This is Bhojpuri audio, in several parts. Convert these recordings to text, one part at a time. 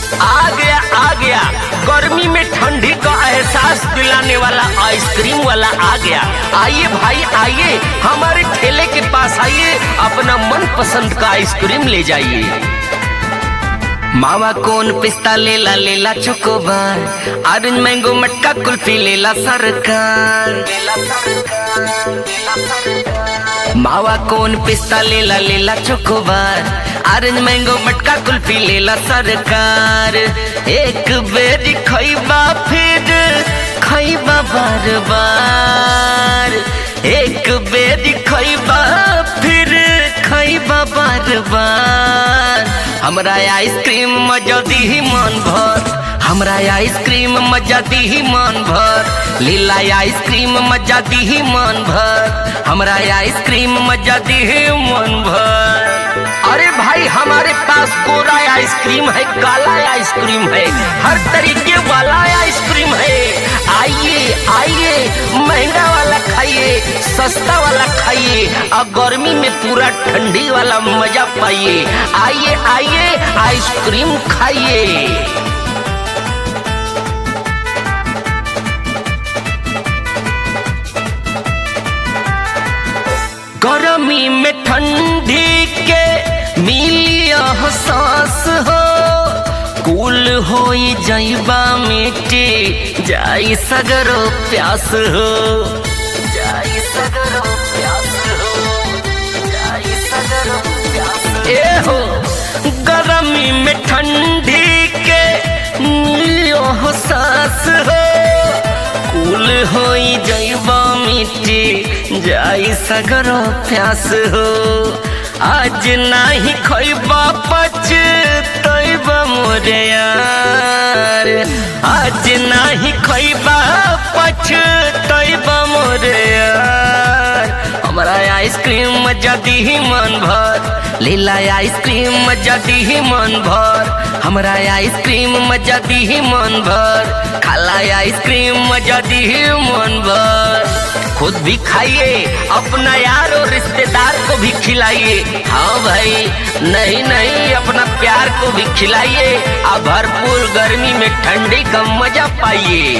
आ गया गर्मी में ठंडी का एहसास दिलाने वाला आइसक्रीम वाला आ गया। आइए भाई आइए, हमारे ठेले के पास आइए, अपना मन पसंद का आइसक्रीम ले जाइए। मावा कोन पिस्ता लेला चोकोबार, ऑरेंज मैंगो मटका कुल्फी लेला सरकार। मावा कोन पिस्ता लेला चोकोबार, ऑरेंज मैंगो मटका कुल्फी लेला सरकार। एक बेरी खइबा फिर खइबा बार बार, एक बेरी खइबा फिर खइबा बार बार। हमरा आइसक्रीम मजा दी मन भर, हमरा आइसक्रीम मजा दी मन भर, लीला आइसक्रीम मजा दी मन भर, हमरा आइसक्रीम मजा दी मन भर। अरे भाई हमारे पास गोरा आइसक्रीम है, काला आइसक्रीम है, हर तरीके वाला आइसक्रीम है। आइए आइए, महंगा वाला खाइए, सस्ता वाला खाइए, और गर्मी में पूरा ठंडी वाला मजा पाइए। आइए आइए, आइसक्रीम खाइए। गर्मी में ठंडी के मिली एहसास हो, कूल हो जाइबा मिट्टी जाई सगरो प्यास हो, जाई सगरो प्यास हो, जाई सगरो प्यास। ए हो गर्मी में ठंडी के मिली एहसास हो, कूल हो जाइबा मिट्टी जाई सगरो प्यास हो। आज नाही खइबा पछतइबा मोरे यार, आज नाही खइबा पछतइबा मोरे यार। हमरा आइसक्रीम मजा दी मन भर, लीला आइसक्रीम मजा दी मन भर, हमरा आइसक्रीम मजा दी मन भर, खाला आइसक्रीम मजा दी मन भर। खुद भी खाइए, अपना यार और रिश्तेदार को भी खिलाइए। हाँ भाई, नहीं नहीं, अपना प्यार को भी खिलाइए, और भरपूर गर्मी में ठंडी का मजा पाइए।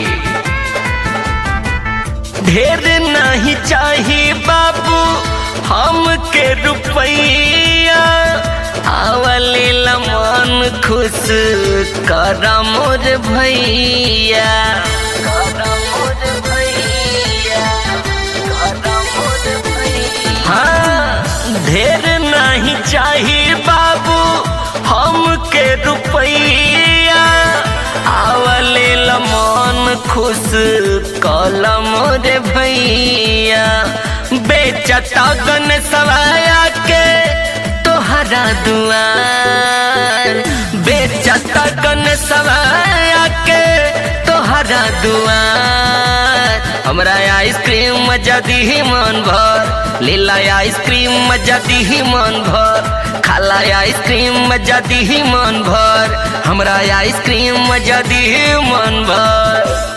ढेर नहीं चाहिए बाबू हमके रुपैया, आवले मन खुश कर मोर भैया, कर मोर भैया, कर मोर भैया। हाँ ढेर नहीं चाहिए बाबू हमके रुपैया, आवले मन खुश कलम रे भैया। बेचता गन सवाया के तोहरा दुआर, बेचता गन सवाया के तोहरा दुआर। हमरा आइसक्रीम मजा दी मन भर, लीला आइसक्रीम मजा दी मन भर, खाला आइसक्रीम मजा दी मन भर, हमरा आइसक्रीम मजा दी मन भर।